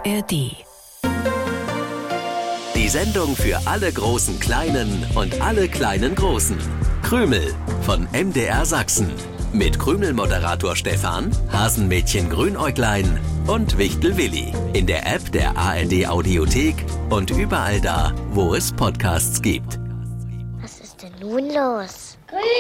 ARD. Die Sendung für alle großen Kleinen und alle kleinen Großen. Krümel von MDR Sachsen. Mit Krümel-Moderator Stefan, Hasenmädchen Grünäuglein und Wichtel Willi. In der App der ARD Audiothek und überall da, wo es Podcasts gibt. Was ist denn nun los?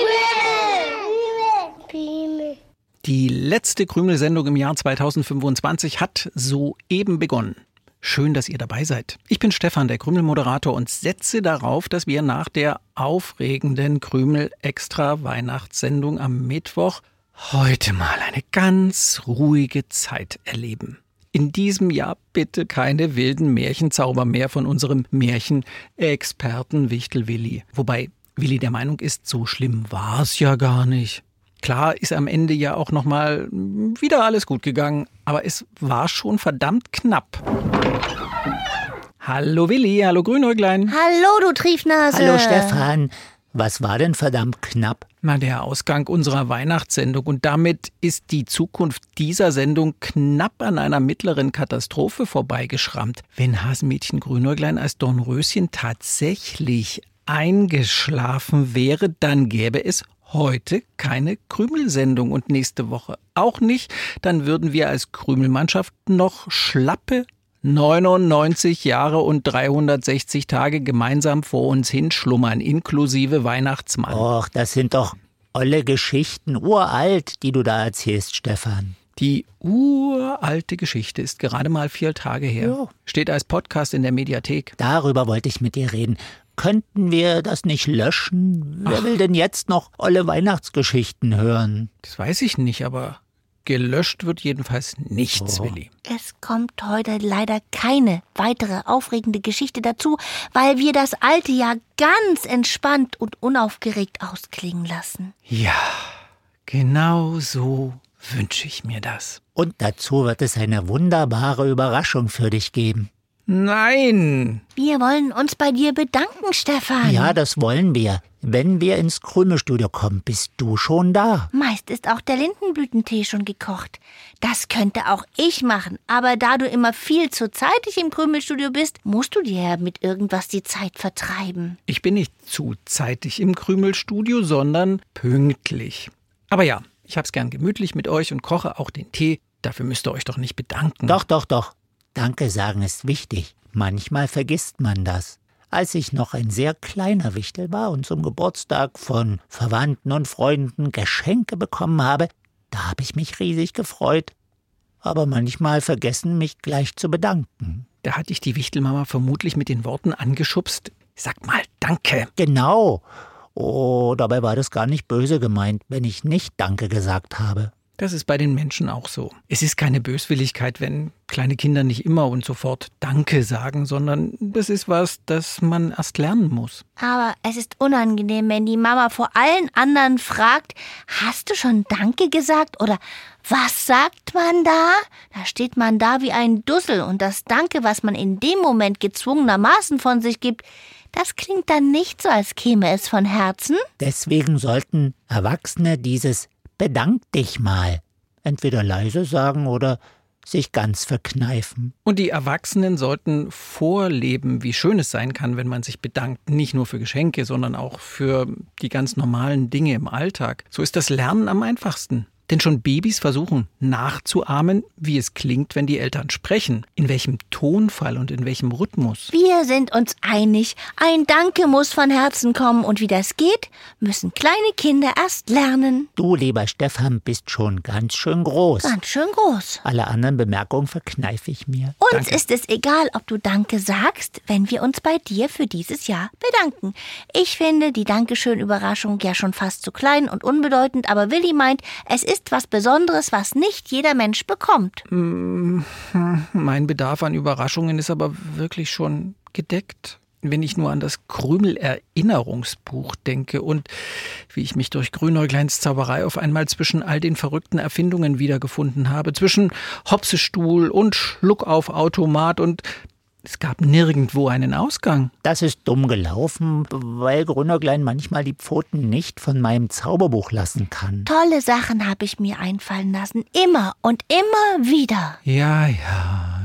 Krümel! Die letzte Krümel-Sendung im Jahr 2025 hat soeben begonnen. Schön, dass ihr dabei seid. Ich bin Stefan, der Krümel-Moderator, und setze darauf, dass wir nach der aufregenden Krümel-Extra-Weihnachtssendung am Mittwoch heute mal eine ganz ruhige Zeit erleben. In diesem Jahr bitte keine wilden Märchenzauber mehr von unserem Märchenexperten Wichtel Willi. Wobei Willi der Meinung ist, so schlimm war es ja gar nicht. Klar ist am Ende ja auch nochmal wieder alles gut gegangen, aber es war schon verdammt knapp. Hallo Willi, hallo Grünäuglein. Hallo, du Triefnase. Hallo Stefan. Was war denn verdammt knapp? Na, der Ausgang unserer Weihnachtssendung. Und damit ist die Zukunft dieser Sendung knapp an einer mittleren Katastrophe vorbeigeschrammt. Wenn Hasenmädchen Grünäuglein als Dornröschen tatsächlich eingeschlafen wäre, dann gäbe es heute keine Krümelsendung und nächste Woche auch nicht. Dann würden wir als Krümelmannschaft noch schlappe 99 Jahre und 360 Tage gemeinsam vor uns hinschlummern, inklusive Weihnachtsmann. Och, das sind doch olle Geschichten, uralt, die du da erzählst, Stefan. Die uralte Geschichte ist gerade mal 4 Tage her. Jo. Steht als Podcast in der Mediathek. Darüber wollte ich mit dir reden. Könnten wir das nicht löschen? Wer will denn jetzt noch olle Weihnachtsgeschichten hören? Das weiß ich nicht, aber gelöscht wird jedenfalls nichts, Willi. Es kommt heute leider keine weitere aufregende Geschichte dazu, weil wir das alte Jahr ganz entspannt und unaufgeregt ausklingen lassen. Ja, genau so wünsche ich mir das. Und dazu wird es eine wunderbare Überraschung für dich geben. Nein! Wir wollen uns bei dir bedanken, Stefan. Ja, das wollen wir. Wenn wir ins Krümelstudio kommen, bist du schon da. Meist ist auch der Lindenblütentee schon gekocht. Das könnte auch ich machen, aber da du immer viel zu zeitig im Krümelstudio bist, musst du dir ja mit irgendwas die Zeit vertreiben. Ich bin nicht zu zeitig im Krümelstudio, sondern pünktlich. Aber ja, ich hab's gern gemütlich mit euch und koche auch den Tee. Dafür müsst ihr euch doch nicht bedanken. Doch. Danke sagen ist wichtig. Manchmal vergisst man das. Als ich noch ein sehr kleiner Wichtel war und zum Geburtstag von Verwandten und Freunden Geschenke bekommen habe, da habe ich mich riesig gefreut. Aber manchmal vergessen, mich gleich zu bedanken. Da hatte ich die Wichtelmama vermutlich mit den Worten angeschubst: Sag mal Danke. Genau. Oh, dabei war das gar nicht böse gemeint, wenn ich nicht Danke gesagt habe. Das ist bei den Menschen auch so. Es ist keine Böswilligkeit, wenn kleine Kinder nicht immer und sofort Danke sagen, sondern das ist was, das man erst lernen muss. Aber es ist unangenehm, wenn die Mama vor allen anderen fragt, hast du schon Danke gesagt? Oder was sagt man da? Da steht man da wie ein Dussel und das Danke, was man in dem Moment gezwungenermaßen von sich gibt, das klingt dann nicht so, als käme es von Herzen. Deswegen sollten Erwachsene dieses Bedank dich mal entweder leise sagen oder sich ganz verkneifen. Und die Erwachsenen sollten vorleben, wie schön es sein kann, wenn man sich bedankt. Nicht nur für Geschenke, sondern auch für die ganz normalen Dinge im Alltag. So ist das Lernen am einfachsten. Denn schon Babys versuchen nachzuahmen, wie es klingt, wenn die Eltern sprechen. In welchem Tonfall und in welchem Rhythmus. Wir sind uns einig, ein Danke muss von Herzen kommen. Und wie das geht, müssen kleine Kinder erst lernen. Du, lieber Stefan, bist schon ganz schön groß. Ganz schön groß. Alle anderen Bemerkungen verkneife ich mir. Uns ist es egal, ob du Danke sagst, wenn wir uns bei dir für dieses Jahr bedanken. Ich finde die Dankeschön-Überraschung ja schon fast zu klein und unbedeutend, aber Willi meint, es ist was Besonderes, was nicht jeder Mensch bekommt. Mein Bedarf an Überraschungen ist aber wirklich schon gedeckt. Wenn ich nur an das Krümel-Erinnerungsbuch denke und wie ich mich durch Grünäugleins Zauberei auf einmal zwischen all den verrückten Erfindungen wiedergefunden habe, zwischen Hopsestuhl und Schluckaufautomat und es gab nirgendwo einen Ausgang. Das ist dumm gelaufen, weil Grünäuglein manchmal die Pfoten nicht von meinem Zauberbuch lassen kann. Tolle Sachen habe ich mir einfallen lassen. Immer und immer wieder. Ja,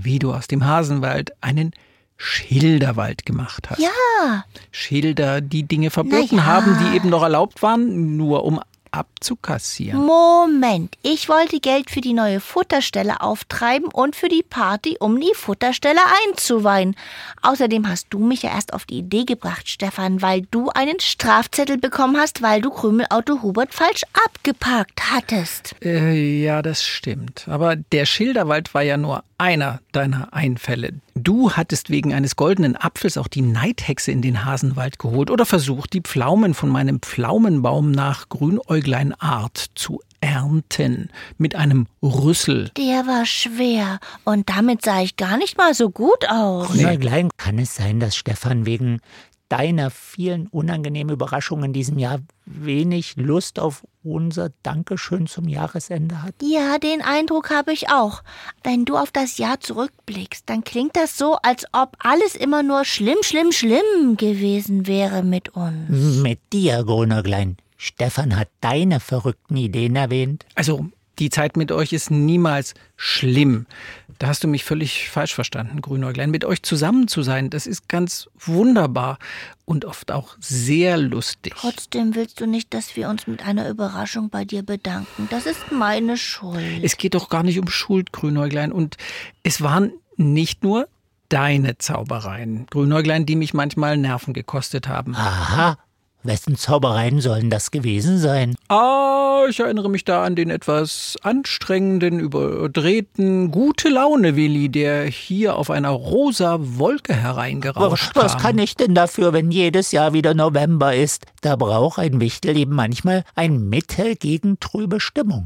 wie du aus dem Hasenwald einen Schilderwald gemacht hast. Ja. Schilder, die Dinge verboten haben, die eben noch erlaubt waren, nur um abzukassieren. Moment, ich wollte Geld für die neue Futterstelle auftreiben und für die Party, um die Futterstelle einzuweihen. Außerdem hast du mich ja erst auf die Idee gebracht, Stefan, weil du einen Strafzettel bekommen hast, weil du Krümelauto Hubert falsch abgeparkt hattest. Ja, das stimmt. Aber der Schilderwald war ja nur einer deiner Einfälle. Du hattest wegen eines goldenen Apfels auch die Neidhexe in den Hasenwald geholt oder versucht, die Pflaumen von meinem Pflaumenbaum nach Grünäuglein-Art zu ernten. Mit einem Rüssel. Der war schwer und damit sah ich gar nicht mal so gut aus. Grünäuglein, kann es sein, dass Stefan wegen deiner vielen unangenehmen Überraschungen in diesem Jahr wenig Lust auf unser Dankeschön zum Jahresende hat? Ja, den Eindruck habe ich auch. Wenn du auf das Jahr zurückblickst, dann klingt das so, als ob alles immer nur schlimm, schlimm, schlimm gewesen wäre mit uns. Mit dir, Grünäuglein. Stefan hat deine verrückten Ideen erwähnt. Also, die Zeit mit euch ist niemals schlimm. Da hast du mich völlig falsch verstanden, Grünäuglein. Mit euch zusammen zu sein, das ist ganz wunderbar und oft auch sehr lustig. Trotzdem willst du nicht, dass wir uns mit einer Überraschung bei dir bedanken. Das ist meine Schuld. Es geht doch gar nicht um Schuld, Grünäuglein. Und es waren nicht nur deine Zaubereien, Grünäuglein, die mich manchmal Nerven gekostet haben. Aha. Wessen Zaubereien sollen das gewesen sein? Ich erinnere mich da an den etwas anstrengenden, überdrehten Gute-Laune-Willi, der hier auf einer rosa Wolke hereingerauscht kam. Was kann ich denn dafür, wenn jedes Jahr wieder November ist? Da braucht ein Wichtel eben manchmal ein Mittel gegen trübe Stimmung.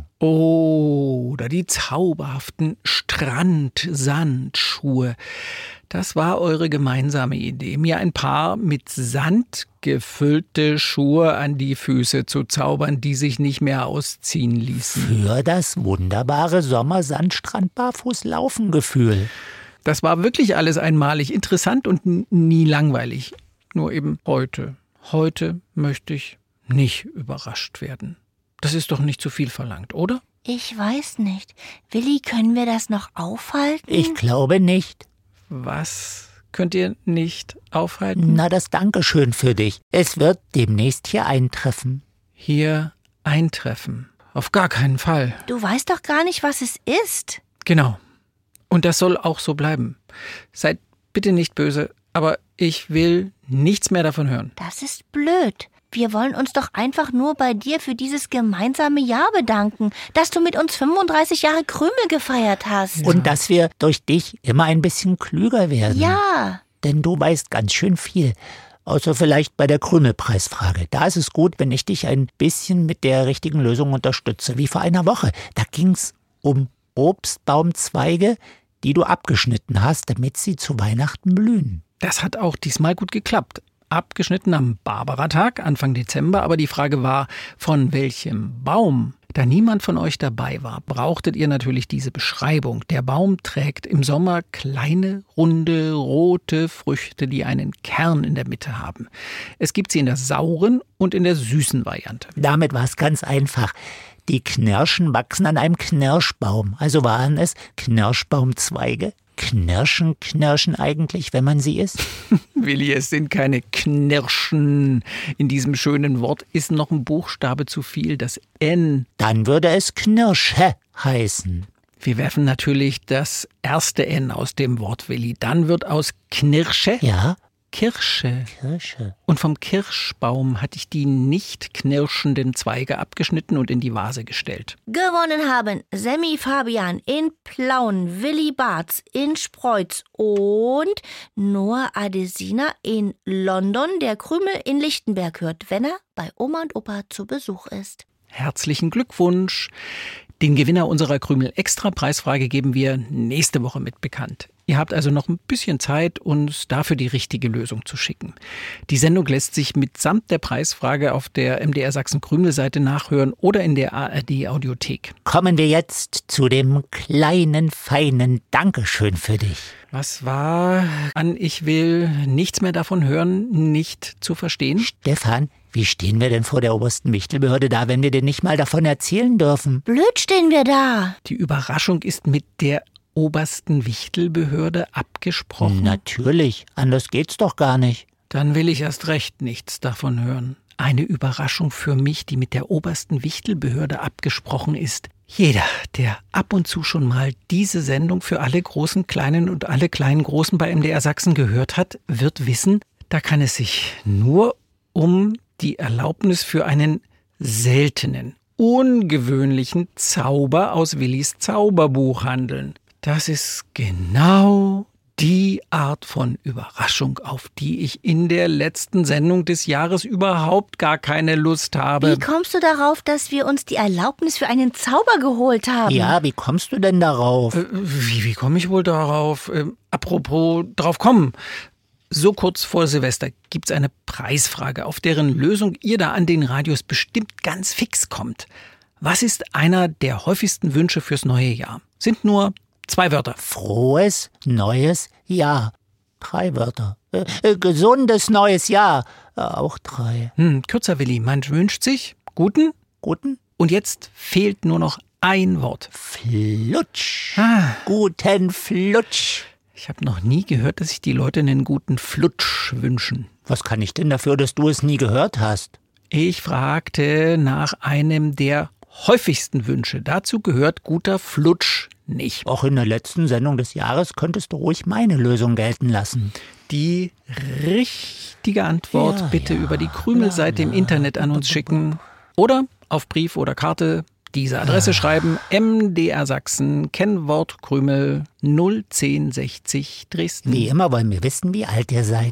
Oder die zauberhaften Strand-Sandschuhe. Das war eure gemeinsame Idee, mir ein Paar mit Sand gefüllte Schuhe an die Füße zu zaubern, die sich nicht mehr ausziehen ließen. Für das wunderbare Sommersandstrand-Barfuß-Laufen-Gefühl. Das war wirklich alles einmalig, interessant und nie langweilig. Nur eben heute. Heute möchte ich nicht überrascht werden. Das ist doch nicht zu viel verlangt, oder? Ich weiß nicht. Willi, können wir das noch aufhalten? Ich glaube nicht. Was könnt ihr nicht aufhalten? Na, das Dankeschön für dich. Es wird demnächst hier eintreffen. Hier eintreffen? Auf gar keinen Fall. Du weißt doch gar nicht, was es ist. Genau. Und das soll auch so bleiben. Seid bitte nicht böse, aber ich will nichts mehr davon hören. Das ist blöd. Wir wollen uns doch einfach nur bei dir für dieses gemeinsame Jahr bedanken, dass du mit uns 35 Jahre Krümel gefeiert hast. Und dass wir durch dich immer ein bisschen klüger werden. Ja. Denn du weißt ganz schön viel. Außer vielleicht bei der Krümelpreisfrage. Da ist es gut, wenn ich dich ein bisschen mit der richtigen Lösung unterstütze. Wie vor einer Woche. Da ging's um Obstbaumzweige, die du abgeschnitten hast, damit sie zu Weihnachten blühen. Das hat auch diesmal gut geklappt. Abgeschnitten am Barbaratag, Anfang Dezember, aber die Frage war, von welchem Baum? Da niemand von euch dabei war, brauchtet ihr natürlich diese Beschreibung. Der Baum trägt im Sommer kleine, runde, rote Früchte, die einen Kern in der Mitte haben. Es gibt sie in der sauren und in der süßen Variante. Damit war es ganz einfach. Die Knirschen wachsen an einem Knirschbaum. Also waren es Knirschbaumzweige. Knirschen eigentlich, wenn man sie isst? Willi, es sind keine Knirschen. In diesem schönen Wort ist noch ein Buchstabe zu viel, das N. Dann würde es Knirsche heißen. Wir werfen natürlich das erste N aus dem Wort, Willi. Dann wird aus Knirsche Ja? Kirsche. Kirsche. Und vom Kirschbaum hatte ich die nicht knirschenden Zweige abgeschnitten und in die Vase gestellt. Gewonnen haben Semmi Fabian in Plauen, Willi Barz in Spreutz und Noah Adesina in London, der Krümel in Lichtenberg hört, wenn er bei Oma und Opa zu Besuch ist. Herzlichen Glückwunsch! Den Gewinner unserer Krümel-Extra-Preisfrage geben wir nächste Woche mit bekannt. Ihr habt also noch ein bisschen Zeit, uns dafür die richtige Lösung zu schicken. Die Sendung lässt sich mitsamt der Preisfrage auf der MDR Sachsen-Krümel-Seite nachhören oder in der ARD-Audiothek. Kommen wir jetzt zu dem kleinen, feinen Dankeschön für dich. Was war an Ich will nichts mehr davon hören, nicht zu verstehen? Stefan, wie stehen wir denn vor der obersten Wichtelbehörde da, wenn wir dir nicht mal davon erzählen dürfen? Blöd stehen wir da. Die Überraschung ist mit der obersten Wichtelbehörde abgesprochen? Natürlich, anders geht's doch gar nicht. Dann will ich erst recht nichts davon hören. Eine Überraschung für mich, die mit der obersten Wichtelbehörde abgesprochen ist. Jeder, der ab und zu schon mal diese Sendung für alle großen Kleinen und alle kleinen Großen bei MDR Sachsen gehört hat, wird wissen, da kann es sich nur um die Erlaubnis für einen seltenen, ungewöhnlichen Zauber aus Willis Zauberbuch handeln. Das ist genau die Art von Überraschung, auf die ich in der letzten Sendung des Jahres überhaupt gar keine Lust habe. Wie kommst du darauf, dass wir uns die Erlaubnis für einen Zauber geholt haben? Ja, wie kommst du denn darauf? Wie komme ich wohl darauf? Apropos drauf kommen. So kurz vor Silvester gibt's eine Preisfrage, auf deren Lösung ihr da an den Radios bestimmt ganz fix kommt. Was ist einer der häufigsten Wünsche fürs neue Jahr? Sind nur 2 Wörter. Frohes neues Jahr. 3 Wörter. Gesundes neues Jahr. Auch 3. Kürzer, Willi. Man wünscht sich guten. Und jetzt fehlt nur noch ein Wort. Flutsch. Ah. Guten Flutsch. Ich habe noch nie gehört, dass sich die Leute einen guten Flutsch wünschen. Was kann ich denn dafür, dass du es nie gehört hast? Ich fragte nach einem der häufigsten Wünsche. Dazu gehört guter Flutsch nicht. Auch in der letzten Sendung des Jahres könntest du ruhig meine Lösung gelten lassen. Die richtige Antwort bitte über die Krümelseite im Internet an uns schicken. Oder auf Brief oder Karte diese Adresse schreiben: MDR Sachsen, Kennwort Krümel 01060 Dresden. Wie immer wollen wir wissen, wie alt ihr seid.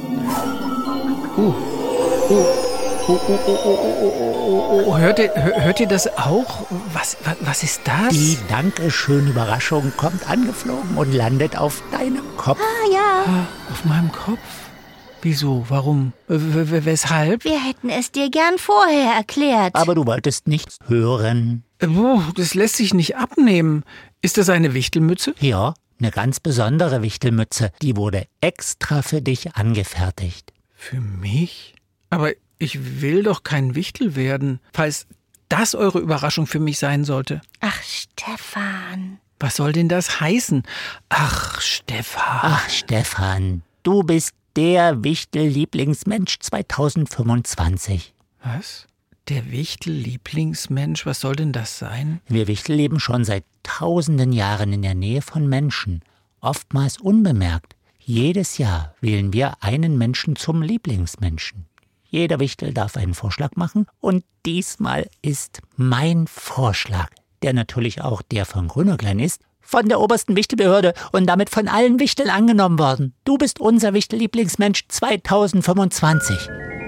Hört ihr das auch? Was ist das? Die Dankeschön-Überraschung kommt angeflogen und landet auf deinem Kopf. Ah ja, Auf meinem Kopf? Wieso? Warum? Weshalb? wir hätten es dir gern vorher erklärt. Aber du wolltest nichts hören. Das lässt sich nicht abnehmen. Ist das eine Wichtelmütze? Ja, eine ganz besondere Wichtelmütze. Die wurde extra für dich angefertigt. Für mich? Aber ich will doch kein Wichtel werden, falls das eure Überraschung für mich sein sollte. Ach, Stefan. Was soll denn das heißen? Ach, Stefan. Du bist der Wichtel-Lieblingsmensch 2025. Was? Der Wichtel-Lieblingsmensch? Was soll denn das sein? Wir Wichtel leben schon seit tausenden Jahren in der Nähe von Menschen, oftmals unbemerkt. Jedes Jahr wählen wir einen Menschen zum Lieblingsmenschen. Jeder Wichtel darf einen Vorschlag machen und diesmal ist mein Vorschlag, der natürlich auch der von Grünäuglein ist, von der obersten Wichtelbehörde und damit von allen Wichteln angenommen worden. Du bist unser Wichtel-Lieblingsmensch 2025.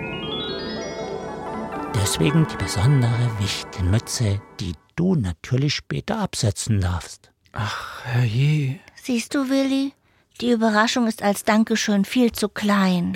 Deswegen die besondere Wichtelmütze, die du natürlich später absetzen darfst. Ach, herrje. Siehst du, Willi? Die Überraschung ist als Dankeschön viel zu klein.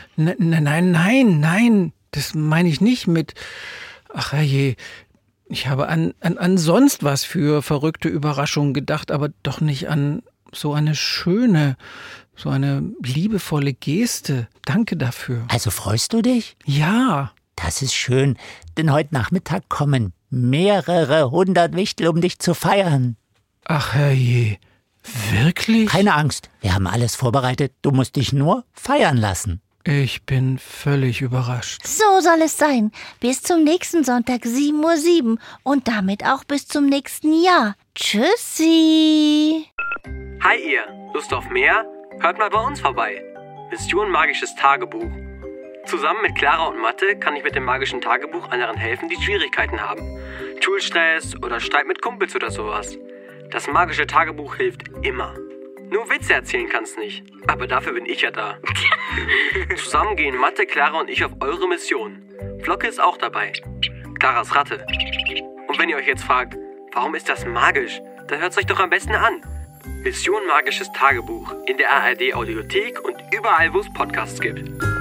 Nein, das meine ich nicht mit... Ach herrje, ich habe an sonst was für verrückte Überraschungen gedacht, aber doch nicht an so eine schöne, so eine liebevolle Geste. Danke dafür. Also freust du dich? Ja. Das ist schön, denn heute Nachmittag kommen mehrere 100 Wichtel, um dich zu feiern. Ach herrje, wirklich? Keine Angst, wir haben alles vorbereitet, du musst dich nur feiern lassen. Ich bin völlig überrascht. So soll es sein. Bis zum nächsten Sonntag 7:07 Uhr und damit auch bis zum nächsten Jahr. Tschüssi! Hi ihr, Lust auf mehr? Hört mal bei uns vorbei. Mission Magisches Tagebuch. Zusammen mit Clara und Mathe kann ich mit dem magischen Tagebuch anderen helfen, die Schwierigkeiten haben. Schulstress oder Streit mit Kumpels oder sowas. Das magische Tagebuch hilft immer. Nur Witze erzählen kann's nicht. Aber dafür bin ich ja da. Zusammen gehen Mathe, Clara und ich auf eure Mission. Flocke ist auch dabei. Claras Ratte. Und wenn ihr euch jetzt fragt, warum ist das magisch? Dann hört's euch doch am besten an. Mission Magisches Tagebuch in der ARD Audiothek und überall, wo es Podcasts gibt.